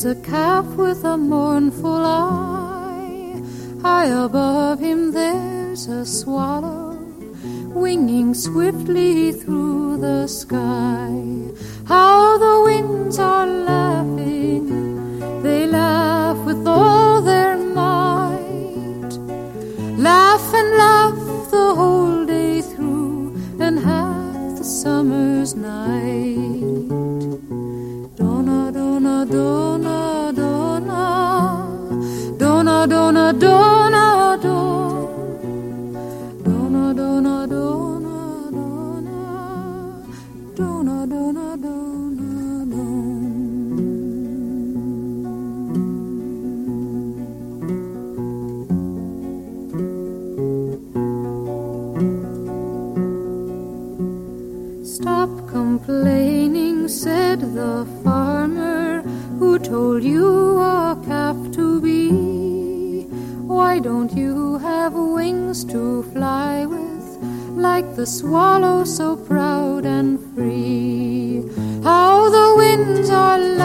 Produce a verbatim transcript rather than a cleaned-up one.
There's a calf with a mournful eye. High above him there's a swallow, winging swiftly through the sky. How the winds are laughing, they laugh with all their might. Laugh and laugh the whole day through, and half the summer's night. Donna, donna, donna, donna, donna, donna, donna, donna, donna, donna, donna, donna, donna, donna. Stop complaining, said the farmer who told you a calf to be. Why don't you have wings to fly with, like the swallow so proud and free? How the winds are